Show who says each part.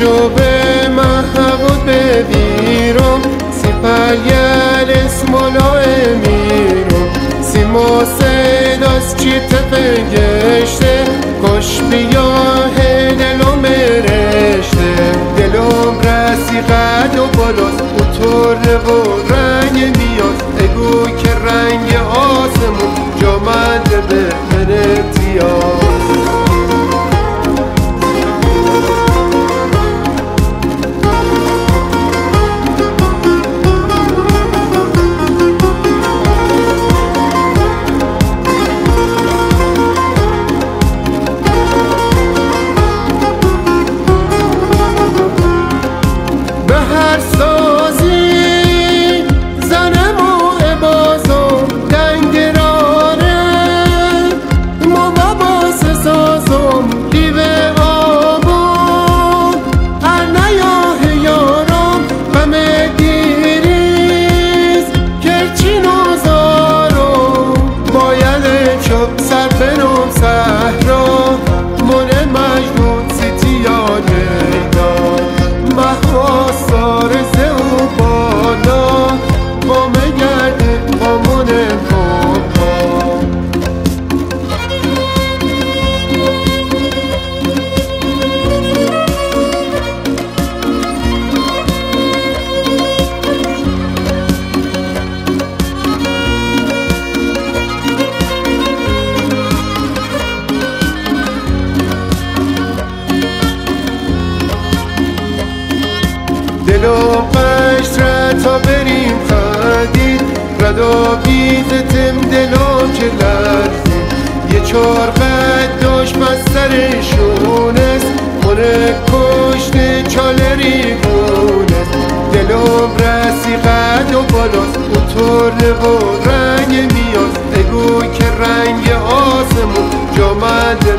Speaker 1: شو به محبوب ببیرم سپریل اسم امیرم سیما سیداز چی تفنگشته کش بیاه دلم رشته دلم رسی قد و بالاست او طره و رنگ میاد اگو که رنگ آسمون جامده به من امتیاز دلو قشت تا بریم خدید ردا بیزتم دلو که لرزید یه چارقد داشت بسترشونست مونه کشت چالری گونست دلو رسی قد و بالاست او طره و رنگ میاد اگو که رنگ آسمون جامده